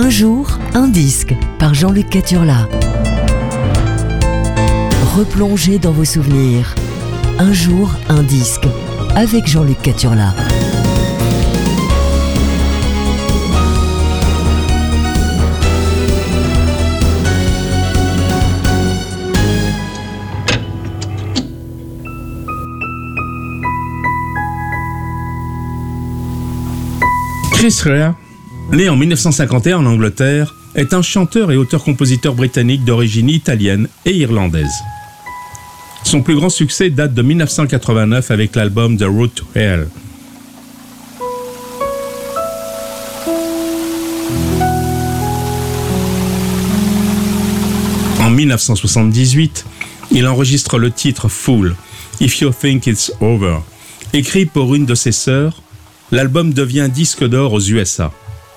Un jour, un disque par Jean-Luc Caturla. Replongez dans vos souvenirs. Un jour, un disque avec Jean-Luc Caturla. Chris Rea, né en 1951 en Angleterre, est un chanteur et auteur-compositeur britannique d'origine italienne et irlandaise. Son plus grand succès date de 1989 avec l'album The Road to Hell. En 1978, il enregistre le titre Fool, If You Think It's Over. Écrit pour une de ses sœurs, l'album devient disque d'or aux USA.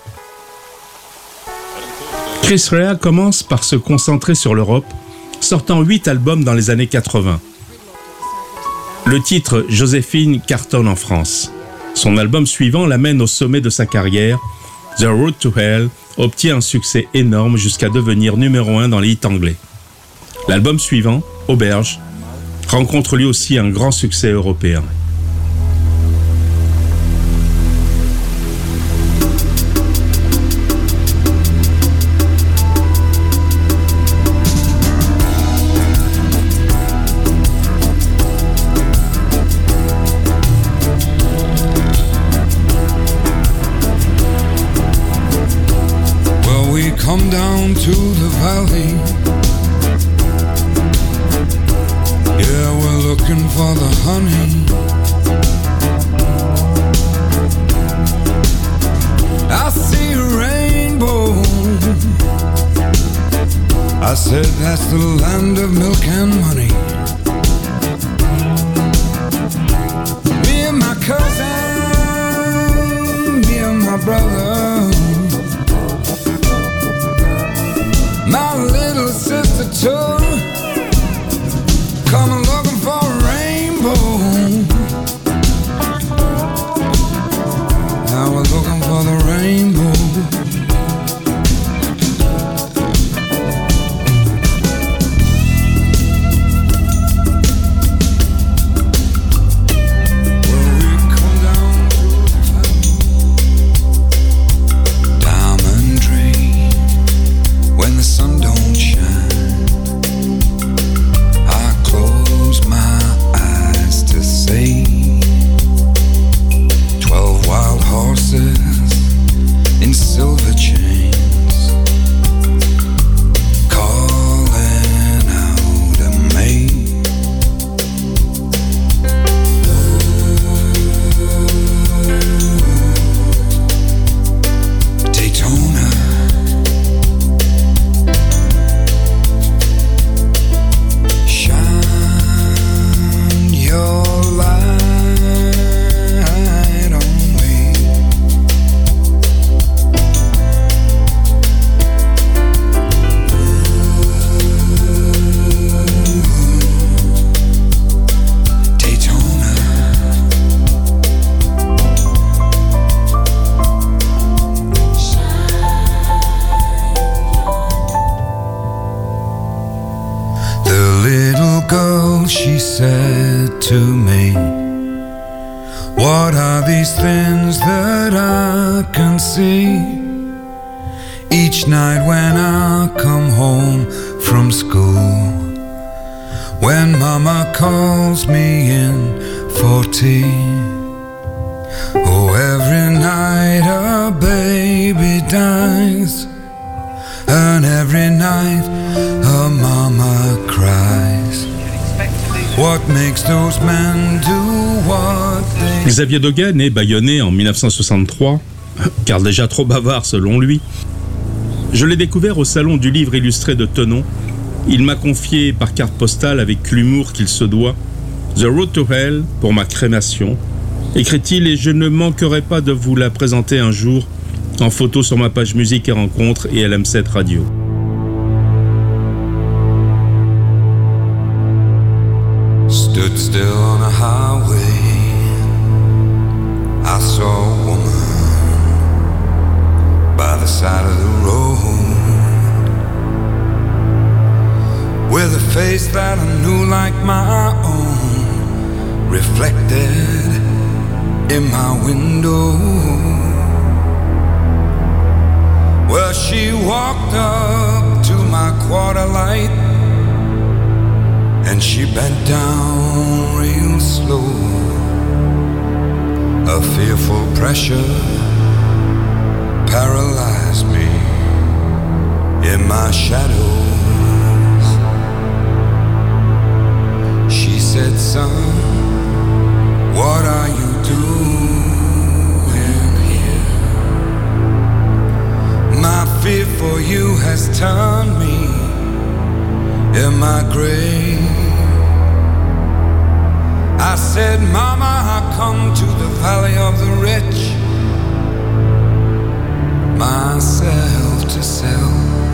Chris Rea commence par se concentrer sur l'Europe, sortant 8 albums dans les années 80. Le titre Joséphine cartonne en France. Son album suivant l'amène au sommet de sa carrière. The Road to Hell obtient un succès énorme jusqu'à devenir numéro 1 dans les hits anglais. L'album suivant, Auberge, rencontre lui aussi un grand succès européen. Come down to the valley. Yeah, we're looking for the honey. I see a rainbow. I said that's the land of milk and money. Me and my cousin, me and my brother, my little sister too, coming looking for a rainbow. Now we're looking for the rainbow. She said to me, what are these things that I can see? Each night when I come home from school, when mama calls me in for tea. Oh, every night a baby dies, and every night a mama cries. What makes those men do what they... Xavier Doguet, né Bayonnais en 1963, car déjà trop bavard selon lui, je l'ai découvert au salon du livre illustré de Tenon. Il m'a confié par carte postale avec l'humour qu'il se doit The Road to Hell pour ma crémation, écrit-il, et je ne manquerai pas de vous la présenter un jour en photo sur ma page musique et rencontres et LM7 Radio. Stood still on a highway, I saw a woman by the side of the road. face that I knew like my own, reflected in my window. Well, she walked up to my quarter light, and she bent down real slow. A fearful pressure paralyzed me in my shadows. She said, son, what are you doing here? My fear for you has turned me in my grave. I said, Mama, I come to the valley of the rich, myself to sell.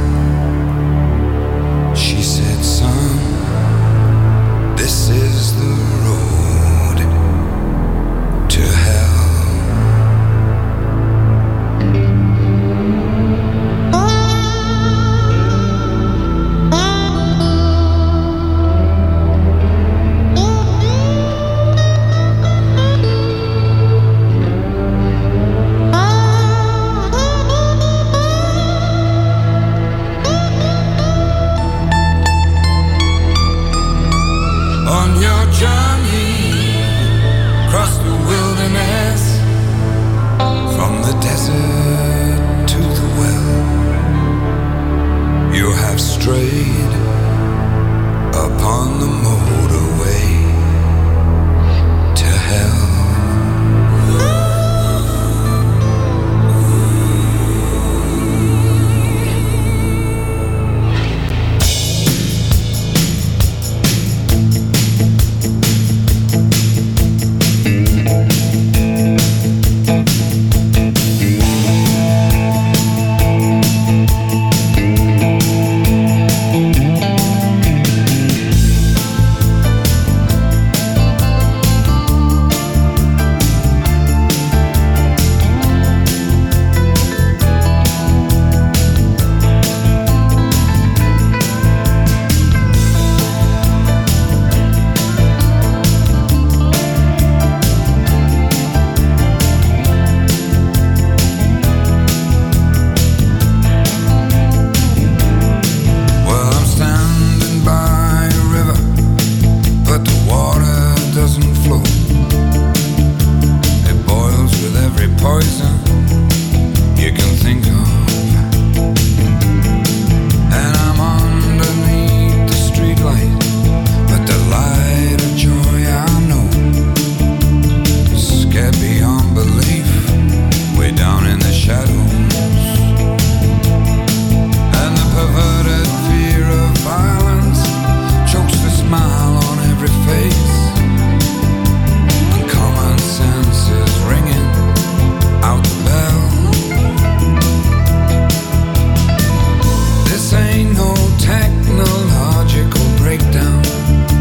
She said, son, this is the road to hell.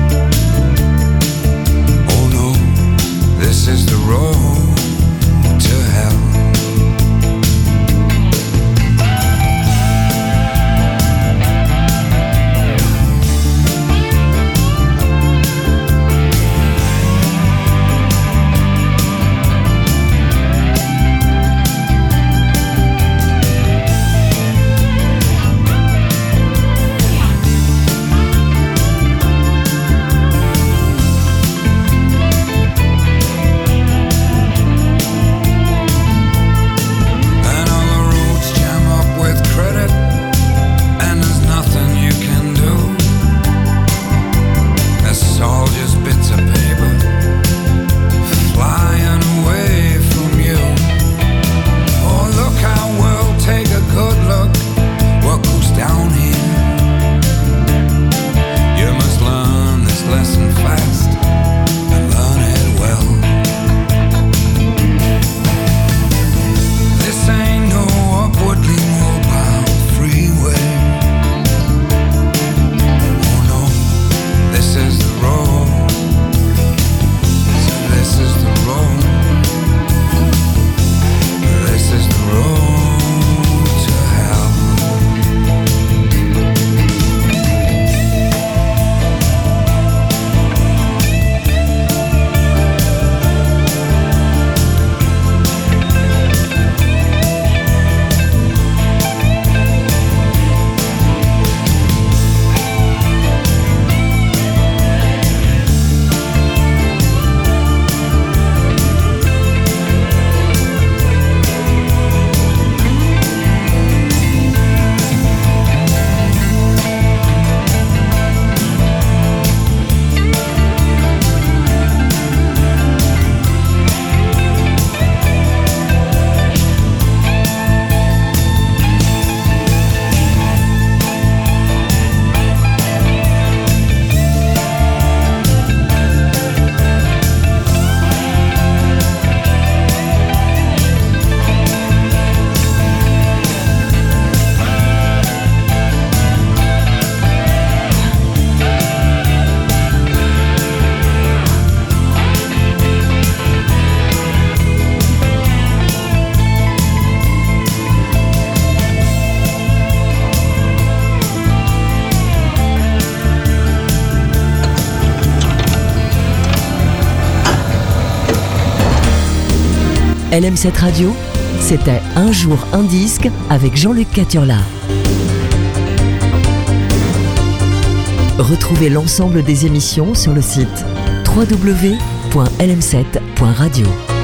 is the road to LM7 Radio, c'était Un jour un disque avec Jean-Luc Caturla. Retrouvez l'ensemble des émissions sur le site www.lm7.radio.